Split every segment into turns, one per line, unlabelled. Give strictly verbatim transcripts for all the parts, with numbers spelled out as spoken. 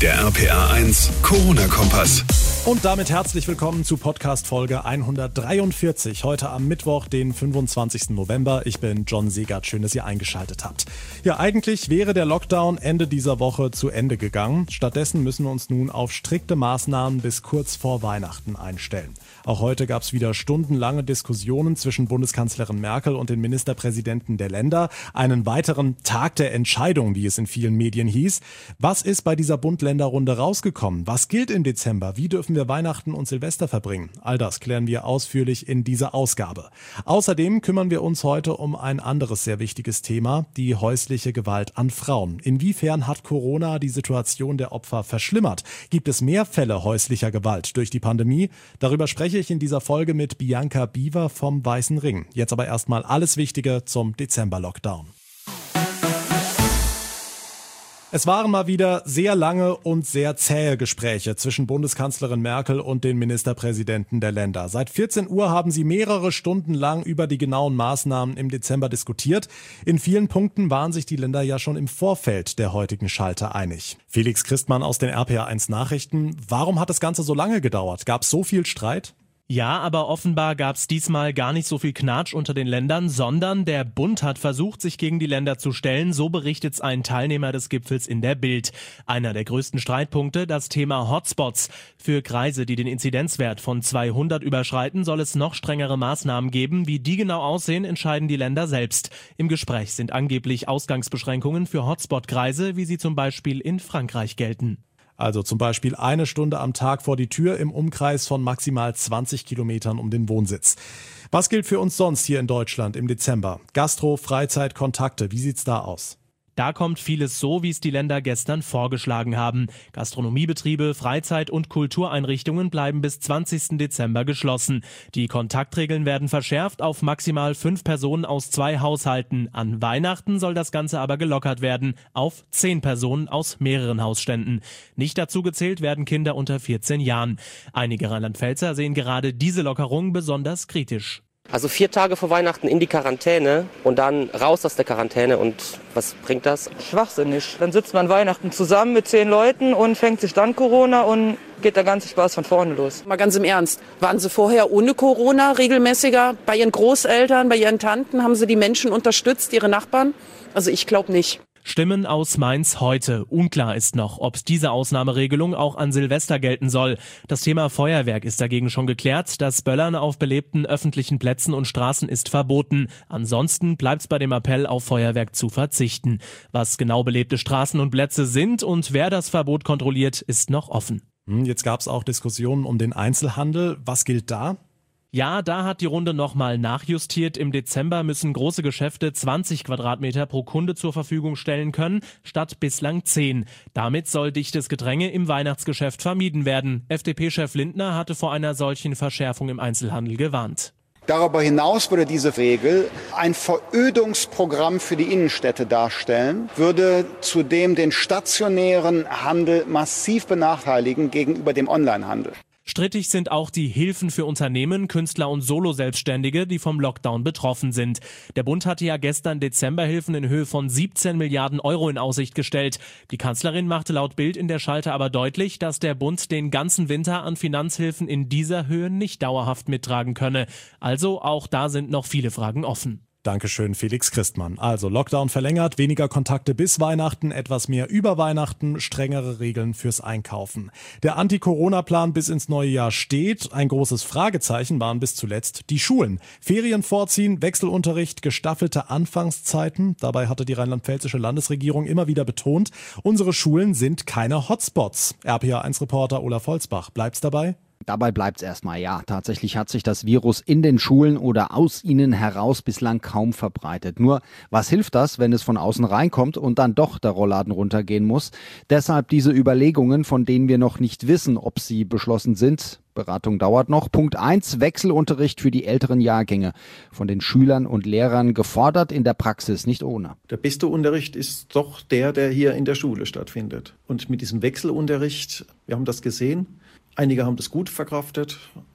Der R P R eins Corona-Kompass.
Und damit herzlich willkommen zu Podcast-Folge hundertdreiundvierzig. Heute am Mittwoch, den fünfundzwanzigsten November. Ich bin John Segert. Schön, dass ihr eingeschaltet habt. Ja, eigentlich wäre der Lockdown Ende dieser Woche zu Ende gegangen. Stattdessen müssen wir uns nun auf strikte Maßnahmen bis kurz vor Weihnachten einstellen. Auch heute gab es wieder stundenlange Diskussionen zwischen Bundeskanzlerin Merkel und den Ministerpräsidenten der Länder. Einen weiteren Tag der Entscheidung, wie es in vielen Medien hieß. Was ist bei dieser Bund-Länder-Runde rausgekommen? Was gilt im Dezember? Wie dürfen wir Weihnachten und Silvester verbringen? All das klären wir ausführlich in dieser Ausgabe. Außerdem kümmern wir uns heute um ein anderes sehr wichtiges Thema, die häusliche Gewalt an Frauen. Inwiefern hat Corona die Situation der Opfer verschlimmert? Gibt es mehr Fälle häuslicher Gewalt durch die Pandemie? Darüber spreche ich in dieser Folge mit Bianca Biewer vom Weißen Ring. Jetzt aber erstmal alles Wichtige zum Dezember-Lockdown. Es waren mal wieder sehr lange und sehr zähe Gespräche zwischen Bundeskanzlerin Merkel und den Ministerpräsidenten der Länder. Seit vierzehn Uhr haben sie mehrere Stunden lang über die genauen Maßnahmen im Dezember diskutiert. In vielen Punkten waren sich die Länder ja schon im Vorfeld der heutigen Schalte einig. Felix Christmann aus den R P R eins Nachrichten. Warum hat das Ganze so lange gedauert? Gab es so viel Streit?
Ja, aber offenbar gab es diesmal gar nicht so viel Knatsch unter den Ländern, sondern der Bund hat versucht, sich gegen die Länder zu stellen. So berichtet's ein Teilnehmer des Gipfels in der Bild. Einer der größten Streitpunkte, das Thema Hotspots. Für Kreise, die den Inzidenzwert von zweihundert überschreiten, soll es noch strengere Maßnahmen geben. Wie die genau aussehen, entscheiden die Länder selbst. Im Gespräch sind angeblich Ausgangsbeschränkungen für Hotspot-Kreise, wie sie zum Beispiel in Frankreich gelten.
Also zum Beispiel eine Stunde am Tag vor die Tür im Umkreis von maximal zwanzig Kilometern um den Wohnsitz. Was gilt für uns sonst hier in Deutschland im Dezember? Gastro, Freizeit, Kontakte, wie sieht's da aus?
Da kommt vieles so, wie es die Länder gestern vorgeschlagen haben. Gastronomiebetriebe, Freizeit- und Kultureinrichtungen bleiben bis zwanzigsten Dezember geschlossen. Die Kontaktregeln werden verschärft auf maximal fünf Personen aus zwei Haushalten. An Weihnachten soll das Ganze aber gelockert werden auf zehn Personen aus mehreren Hausständen. Nicht dazu gezählt werden Kinder unter vierzehn Jahren. Einige Rheinland-Pfälzer sehen gerade diese Lockerung besonders kritisch.
Also vier Tage vor Weihnachten in die Quarantäne und dann raus aus der Quarantäne. Und was bringt das?
Schwachsinnig. Dann sitzt man Weihnachten zusammen mit zehn Leuten und fängt sich dann Corona und geht der ganze Spaß von vorne los.
Mal ganz im Ernst, waren Sie vorher ohne Corona regelmäßiger? Bei Ihren Großeltern, bei Ihren Tanten, haben Sie die Menschen unterstützt, Ihre Nachbarn? Also ich glaube nicht.
Stimmen aus Mainz heute. Unklar ist noch, ob diese Ausnahmeregelung auch an Silvester gelten soll. Das Thema Feuerwerk ist dagegen schon geklärt. Das Böllern auf belebten öffentlichen Plätzen und Straßen ist verboten. Ansonsten bleibt's bei dem Appell, auf Feuerwerk zu verzichten. Was genau belebte Straßen und Plätze sind und wer das Verbot kontrolliert, ist noch offen.
Jetzt gab's auch Diskussionen um den Einzelhandel. Was gilt da?
Ja, da hat die Runde nochmal nachjustiert. Im Dezember müssen große Geschäfte zwanzig Quadratmeter pro Kunde zur Verfügung stellen können, statt bislang zehn. Damit soll dichtes Gedränge im Weihnachtsgeschäft vermieden werden. F D P-Chef Lindner hatte vor einer solchen Verschärfung im Einzelhandel gewarnt.
Darüber hinaus würde diese Regel ein Verödungsprogramm für die Innenstädte darstellen, würde zudem den stationären Handel massiv benachteiligen gegenüber dem Onlinehandel.
Strittig sind auch die Hilfen für Unternehmen, Künstler und Solo-Selbstständige, die vom Lockdown betroffen sind. Der Bund hatte ja gestern Dezemberhilfen in Höhe von siebzehn Milliarden Euro in Aussicht gestellt. Die Kanzlerin machte laut Bild in der Schalte aber deutlich, dass der Bund den ganzen Winter an Finanzhilfen in dieser Höhe nicht dauerhaft mittragen könne. Also auch da sind noch viele Fragen offen.
Dankeschön, Felix Christmann. Also Lockdown verlängert, weniger Kontakte bis Weihnachten, etwas mehr über Weihnachten, strengere Regeln fürs Einkaufen. Der Anti-Corona-Plan bis ins neue Jahr steht. Ein großes Fragezeichen waren bis zuletzt die Schulen. Ferien vorziehen, Wechselunterricht, gestaffelte Anfangszeiten. Dabei hatte die rheinland-pfälzische Landesregierung immer wieder betont, unsere Schulen sind keine Hotspots. R P R eins Reporter Olaf Holzbach, bleibt's dabei?
Dabei bleibt's erstmal, ja. Tatsächlich hat sich das Virus in den Schulen oder aus ihnen heraus bislang kaum verbreitet. Nur, was hilft das, wenn es von außen reinkommt und dann doch der Rollladen runtergehen muss? Deshalb diese Überlegungen, von denen wir noch nicht wissen, ob sie beschlossen sind. Beratung dauert noch. Punkt eins, Wechselunterricht für die älteren Jahrgänge. Von den Schülern und Lehrern gefordert, in der Praxis nicht ohne.
Der beste Unterricht ist doch der, der hier in der Schule stattfindet. Und mit diesem Wechselunterricht, wir haben das gesehen, einige haben das gut verkraftet,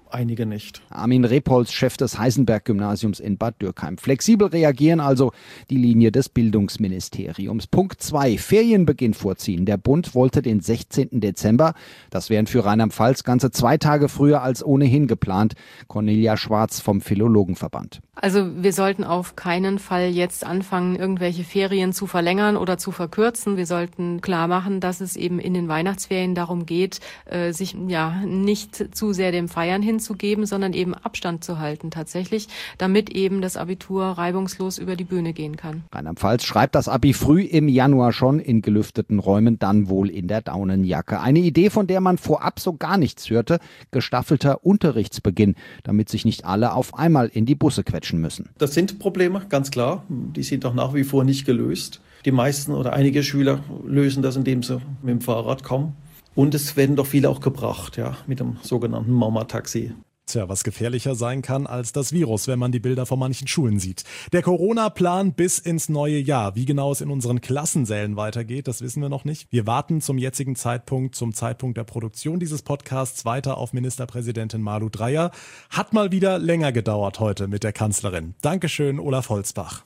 einige nicht.
Armin Repolz, Chef des Heisenberg-Gymnasiums in Bad Dürkheim. Flexibel reagieren also die Linie des Bildungsministeriums. Punkt zwei, Ferienbeginn vorziehen. Der Bund wollte den sechzehnten Dezember. Das wären für Rheinland-Pfalz ganze zwei Tage früher als ohnehin geplant. Cornelia Schwarz vom Philologenverband.
Also wir sollten auf keinen Fall jetzt anfangen, irgendwelche Ferien zu verlängern oder zu verkürzen. Wir sollten klar machen, dass es eben in den Weihnachtsferien darum geht, sich ja nicht zu sehr dem Feiern hinzugeben, sondern eben Abstand zu halten tatsächlich, damit eben das Abitur reibungslos über die Bühne gehen kann.
Rheinland-Pfalz schreibt das Abi früh im Januar schon in gelüfteten Räumen, dann wohl in der Daunenjacke. Eine Idee, von der man vorab so gar nichts hörte, gestaffelter Unterrichtsbeginn, damit sich nicht alle auf einmal in die Busse quetschen müssen.
Das sind Probleme, ganz klar. Die sind auch nach wie vor nicht gelöst. Die meisten oder einige Schüler lösen das, indem sie mit dem Fahrrad kommen. Und es werden doch viele auch gebracht, ja, mit dem sogenannten Mama-Taxi.
Tja, was gefährlicher sein kann als das Virus, wenn man die Bilder von manchen Schulen sieht. Der Corona-Plan bis ins neue Jahr. Wie genau es in unseren Klassensälen weitergeht, das wissen wir noch nicht. Wir warten zum jetzigen Zeitpunkt, zum Zeitpunkt der Produktion dieses Podcasts weiter auf Ministerpräsidentin Malu Dreyer. Hat mal wieder länger gedauert heute mit der Kanzlerin. Dankeschön, Olaf Holzbach.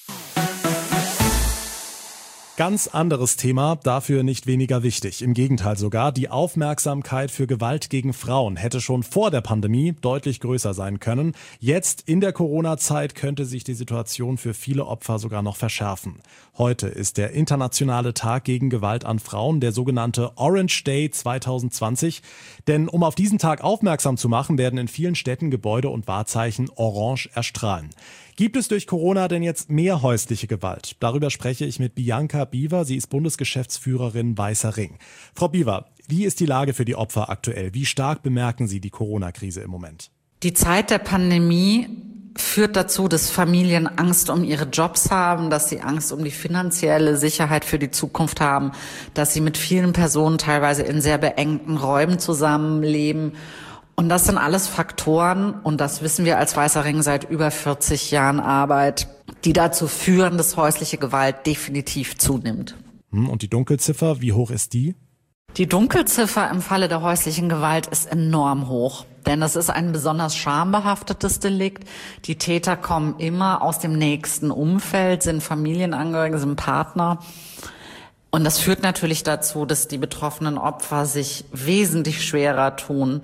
Ganz anderes Thema, dafür nicht weniger wichtig. Im Gegenteil sogar, die Aufmerksamkeit für Gewalt gegen Frauen hätte schon vor der Pandemie deutlich größer sein können. Jetzt in der Corona-Zeit könnte sich die Situation für viele Opfer sogar noch verschärfen. Heute ist der internationale Tag gegen Gewalt an Frauen, der sogenannte Orange Day zwanzig zwanzig. Denn um auf diesen Tag aufmerksam zu machen, werden in vielen Städten Gebäude und Wahrzeichen orange erstrahlen. Gibt es durch Corona denn jetzt mehr häusliche Gewalt? Darüber spreche ich mit Bianca Biewer. Sie ist Bundesgeschäftsführerin Weißer Ring. Frau Biewer, wie ist die Lage für die Opfer aktuell? Wie stark bemerken Sie die Corona-Krise im Moment?
Die Zeit der Pandemie führt dazu, dass Familien Angst um ihre Jobs haben, dass sie Angst um die finanzielle Sicherheit für die Zukunft haben, dass sie mit vielen Personen teilweise in sehr beengten Räumen zusammenleben. Und das sind alles Faktoren, und das wissen wir als Weißer Ring seit über vierzig Jahren Arbeit, die dazu führen, dass häusliche Gewalt definitiv zunimmt.
Und die Dunkelziffer, wie hoch ist die?
Die Dunkelziffer im Falle der häuslichen Gewalt ist enorm hoch, denn es ist ein besonders schambehaftetes Delikt. Die Täter kommen immer aus dem nächsten Umfeld, sind Familienangehörige, sind Partner. Und das führt natürlich dazu, dass die betroffenen Opfer sich wesentlich schwerer tun,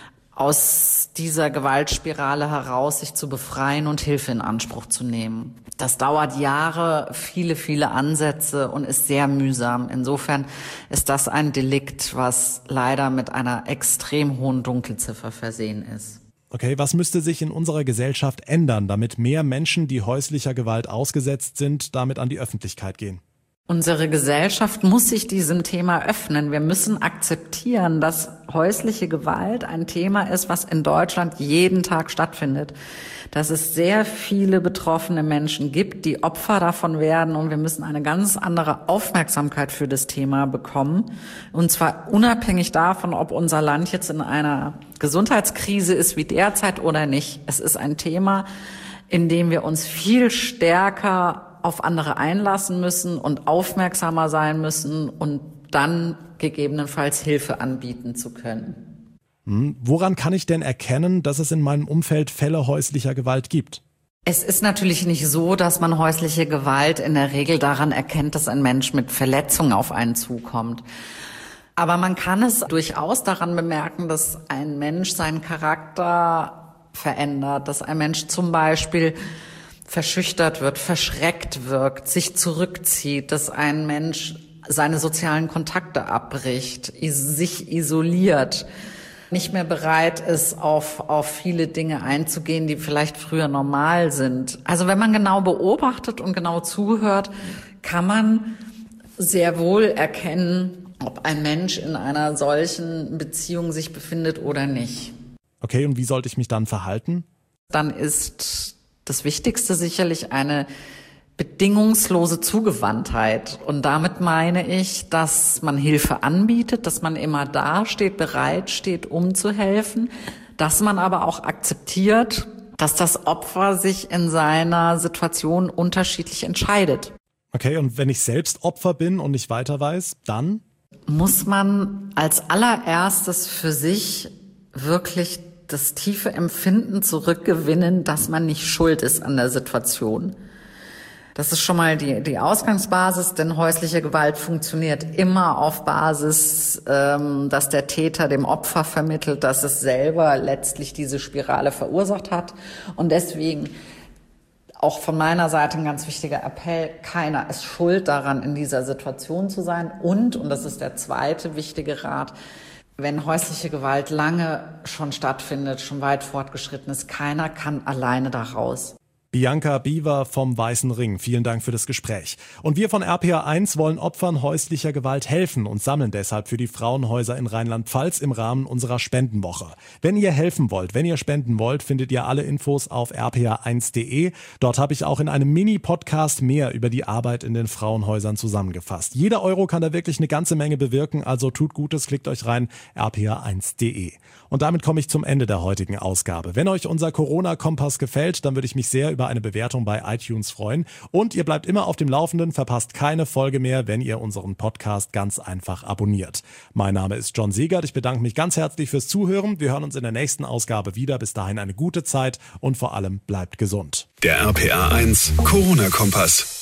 aus dieser Gewaltspirale heraus sich zu befreien und Hilfe in Anspruch zu nehmen. Das dauert Jahre, viele, viele Ansätze und ist sehr mühsam. Insofern ist das ein Delikt, was leider mit einer extrem hohen Dunkelziffer versehen ist.
Okay, was müsste sich in unserer Gesellschaft ändern, damit mehr Menschen, die häuslicher Gewalt ausgesetzt sind, damit an die Öffentlichkeit gehen?
Unsere Gesellschaft muss sich diesem Thema öffnen. Wir müssen akzeptieren, dass häusliche Gewalt ein Thema ist, was in Deutschland jeden Tag stattfindet. Dass es sehr viele betroffene Menschen gibt, die Opfer davon werden, und wir müssen eine ganz andere Aufmerksamkeit für das Thema bekommen. Und zwar unabhängig davon, ob unser Land jetzt in einer Gesundheitskrise ist wie derzeit oder nicht. Es ist ein Thema, in dem wir uns viel stärker auf andere einlassen müssen und aufmerksamer sein müssen und dann gegebenenfalls Hilfe anbieten zu können.
Hm. Woran kann ich denn erkennen, dass es in meinem Umfeld Fälle häuslicher Gewalt gibt?
Es ist natürlich nicht so, dass man häusliche Gewalt in der Regel daran erkennt, dass ein Mensch mit Verletzungen auf einen zukommt. Aber man kann es durchaus daran bemerken, dass ein Mensch seinen Charakter verändert, dass ein Mensch zum Beispiel verschüchtert wird, verschreckt wirkt, sich zurückzieht, dass ein Mensch seine sozialen Kontakte abbricht, sich isoliert, nicht mehr bereit ist, auf, auf viele Dinge einzugehen, die vielleicht früher normal sind. Also wenn man genau beobachtet und genau zuhört, kann man sehr wohl erkennen, ob ein Mensch in einer solchen Beziehung sich befindet oder nicht.
Okay, und wie sollte ich mich dann verhalten?
Dann ist das Wichtigste sicherlich eine bedingungslose Zugewandtheit. Und damit meine ich, dass man Hilfe anbietet, dass man immer da steht, bereit steht, um zu helfen, dass man aber auch akzeptiert, dass das Opfer sich in seiner Situation unterschiedlich entscheidet.
Okay, und wenn ich selbst Opfer bin und nicht weiter weiß, dann?
Muss man als allererstes für sich wirklich das tiefe Empfinden zurückgewinnen, dass man nicht schuld ist an der Situation. Das ist schon mal die, die Ausgangsbasis, denn häusliche Gewalt funktioniert immer auf Basis, ähm, dass der Täter dem Opfer vermittelt, dass es selber letztlich diese Spirale verursacht hat. Und deswegen auch von meiner Seite ein ganz wichtiger Appell, keiner ist schuld daran, in dieser Situation zu sein. Und, und das ist der zweite wichtige Rat, wenn häusliche Gewalt lange schon stattfindet, schon weit fortgeschritten ist, keiner kann alleine da raus.
Bianca Biewer vom Weißen Ring, vielen Dank für das Gespräch. Und wir von R P R eins wollen Opfern häuslicher Gewalt helfen und sammeln deshalb für die Frauenhäuser in Rheinland-Pfalz im Rahmen unserer Spendenwoche. Wenn ihr helfen wollt, wenn ihr spenden wollt, findet ihr alle Infos auf r p r eins punkt d e. Dort habe ich auch in einem Mini-Podcast mehr über die Arbeit in den Frauenhäusern zusammengefasst. Jeder Euro kann da wirklich eine ganze Menge bewirken, also tut Gutes, klickt euch rein, r p r eins punkt d e. Und damit komme ich zum Ende der heutigen Ausgabe. Wenn euch unser Corona-Kompass gefällt, dann würde ich mich sehr über eine Bewertung bei iTunes freuen. Und ihr bleibt immer auf dem Laufenden, verpasst keine Folge mehr, wenn ihr unseren Podcast ganz einfach abonniert. Mein Name ist John Siegert. Ich bedanke mich ganz herzlich fürs Zuhören. Wir hören uns in der nächsten Ausgabe wieder. Bis dahin eine gute Zeit und vor allem bleibt gesund.
Der R P R eins Corona-Kompass.